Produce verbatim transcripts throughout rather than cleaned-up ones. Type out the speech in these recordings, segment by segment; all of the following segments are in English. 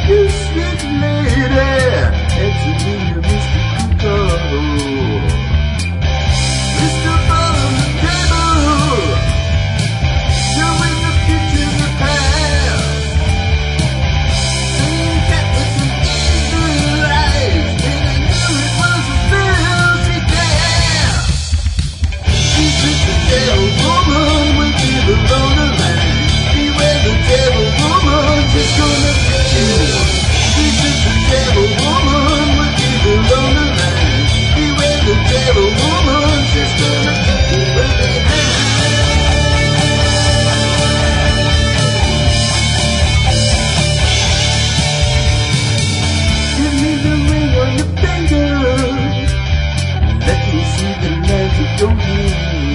You sweet lady, answer me a mystical call. Mister on the table, you're in the future, the past. Same cat with some evil eyes, and I knew it was a filthy gas. She's just a devil woman with evil on her line. Beware the devil woman, she's gonna get you. She's just a devil woman with evil on her line. Beware the devil woman, she's gonna get you every hand. Give me the ring on your finger. Let me see the magic of you.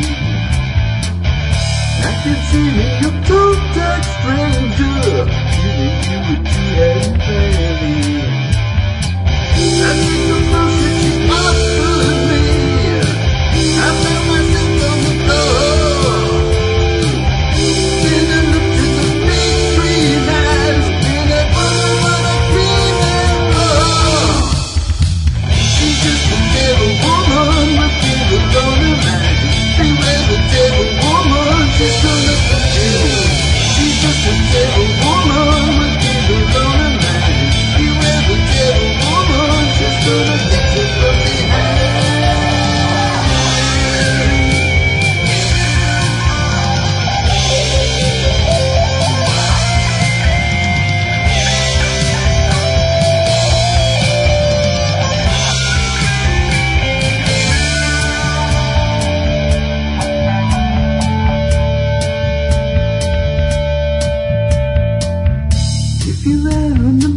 I can see me, you total stranger, feeling you with you and baby. I think the bullshit she offered me. I found myself on the floor. Then I looked at the big green eyes, and I wondered what I came there for. She's just a devil woman with evil on her mind. Beware the devil woman, she's gonna get you. She's just a devil woman with evil on her mind. Beware the devil woman, she's gonna get you from behind. If you're there in the